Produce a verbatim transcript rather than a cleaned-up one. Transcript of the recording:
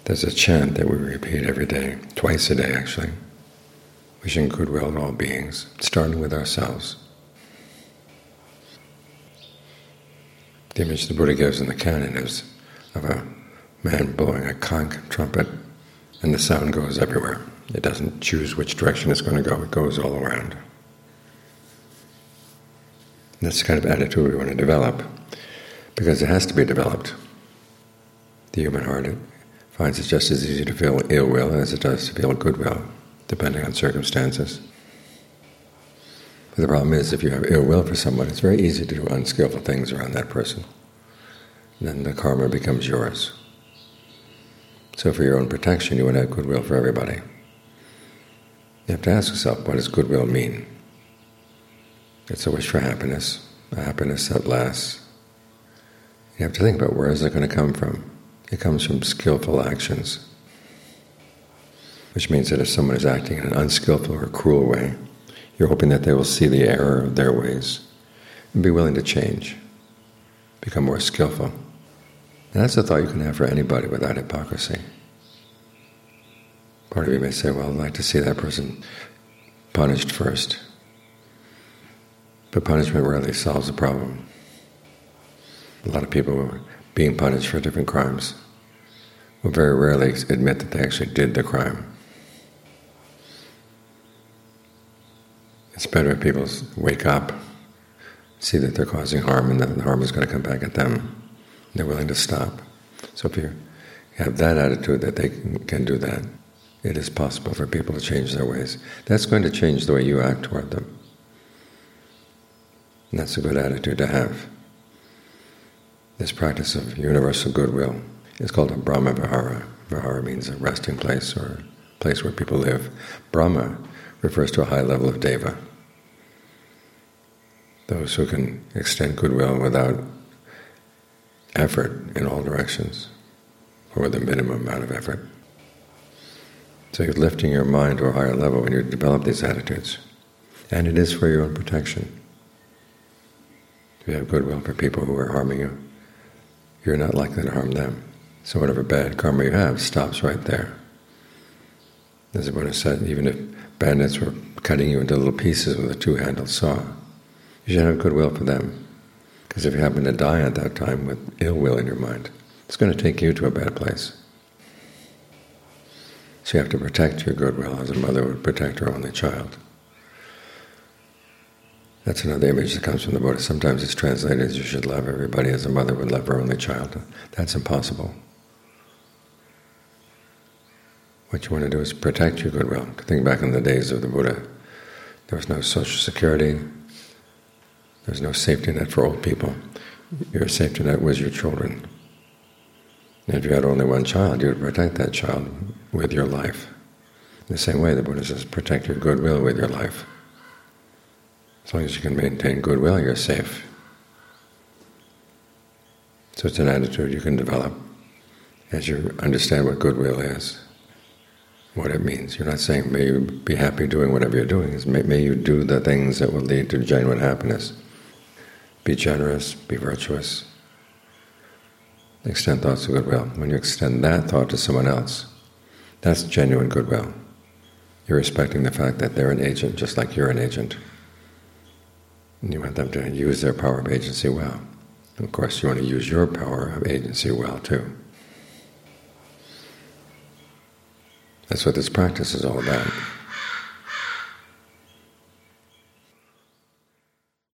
There's a chant that we repeat every day, twice a day actually, wishing goodwill to all beings, starting with ourselves. The image the Buddha gives in the canon is of a man blowing a conch trumpet, and the sound goes everywhere. It doesn't choose which direction it's going to go, it goes all around. And that's the kind of attitude we want to develop, because it has to be developed. The human heart it finds it just as easy to feel ill will as it does to feel goodwill, depending on circumstances. But the problem is, if you have ill will for someone, it's very easy to do unskillful things around that person. And then the karma becomes yours. So for your own protection, you want to have goodwill for everybody. You have to ask yourself, what does goodwill mean? It's a wish for happiness, a happiness that lasts. You have to think about, where is it going to come from? It comes from skillful actions, which means that if someone is acting in an unskillful or cruel way, you're hoping that they will see the error of their ways and be willing to change, become more skillful. And that's a thought you can have for anybody without hypocrisy. Part of you may say, well, I'd like to see that person punished first. But punishment rarely solves the problem. A lot of people who are being punished for different crimes will very rarely admit that they actually did the crime. It's better if people wake up, see that they're causing harm and that the harm is going to come back at them, and they're willing to stop. So if you have that attitude that they can do that, it is possible for people to change their ways. That's going to change the way you act toward them. And that's a good attitude to have. This practice of universal goodwill is called a Brahma Vihara. Vihara means a resting place or a place where people live. Brahma refers to a high level of deva. Those who can extend goodwill without effort in all directions, or with a minimum amount of effort. So you're lifting your mind to a higher level when you develop these attitudes. And it is for your own protection. If you have goodwill for people who are harming you, you're not likely to harm them. So whatever bad karma you have stops right there. As the Buddha said, even if bandits were cutting you into little pieces with a two-handled saw, you should have goodwill for them. Because if you happen to die at that time with ill will in your mind, it's going to take you to a bad place. So you have to protect your goodwill as a mother would protect her only child. That's another image that comes from the Buddha. Sometimes it's translated as you should love everybody as a mother would love her only child. That's impossible. What you want to do is protect your goodwill. Think back in the days of the Buddha. There was no social security. There was no safety net for old people. Your safety net was your children. And if you had only one child, you would protect that child with your life. In the same way, the Buddha says, protect your goodwill with your life. As long as you can maintain goodwill, you're safe. So it's an attitude you can develop as you understand what goodwill is, what it means. You're not saying, may you be happy doing whatever you're doing. It's may, may you do the things that will lead to genuine happiness. Be generous, be virtuous. Extend thoughts of goodwill. When you extend that thought to someone else, that's genuine goodwill. You're respecting the fact that they're an agent just like you're an agent. And you want them to use their power of agency well. And of course, you want to use your power of agency well, too. That's what this practice is all about.